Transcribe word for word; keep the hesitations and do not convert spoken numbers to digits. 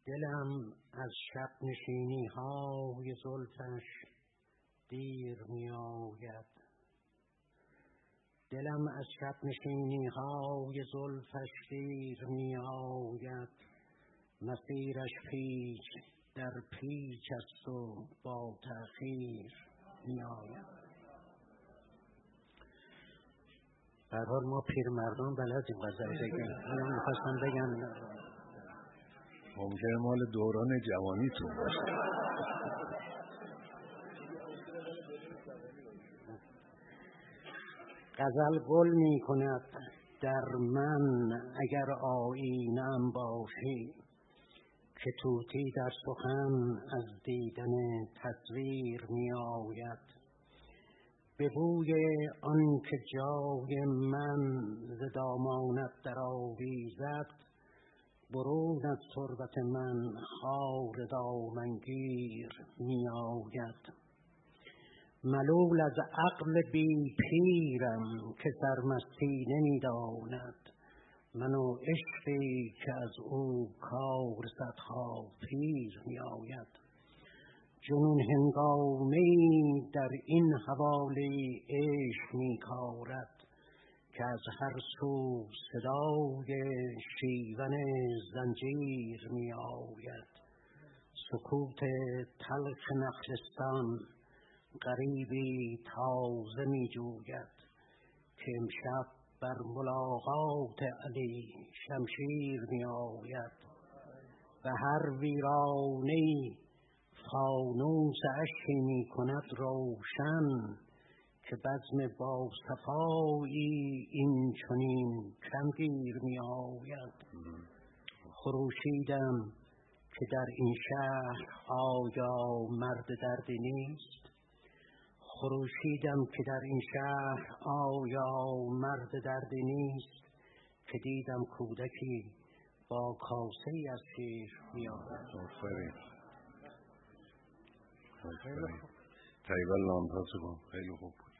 دلم از شب نشینی های زلفش دیر می آید، دلم از شب نشینی های زلفش دیر می آید. مسیرش پیچ در پیچ است و با تأخیر می آید. به هر حال ما پیرمردان بلدیم غزل بگیم. من می‌خواستم بگم ممکنه مال دوران جوانیتون باشه. غزل گل می کند در من اگر آیینه‌ام باشی، که طوطی در سخن از دیدن تصویر می آید. به بوی آن که جای من ز دامانت در آویزد، برون از تربت من خار دامنگیر می آید. ملول از عقل بی پیرم که سرمستی نمی داند، من و عشقی که از او کار صدها پیر می آید. جنون هنگامی در این حواله عشق می کارد، که از هر سو صدای شیون زنجیر می آید. سکوت تلخ نخلستان غریبی تازه می جوید، که امشب بر ملاقات علی شمشیر می آید. و هر ویرانه‌ای فانوس اشکی می کند روشن، که بزم با صفایی این چنین کمگیر می آید. خروشیدم که در این شهر آیا مرد دردی نیست، خروشیدم که در این شهر آیا مرد دردی نیست، که دیدم کودکی با کاسه‌ای از شیر می آید. آفرین آفرین. طیب اللامتاسبان خیلی خوب بود.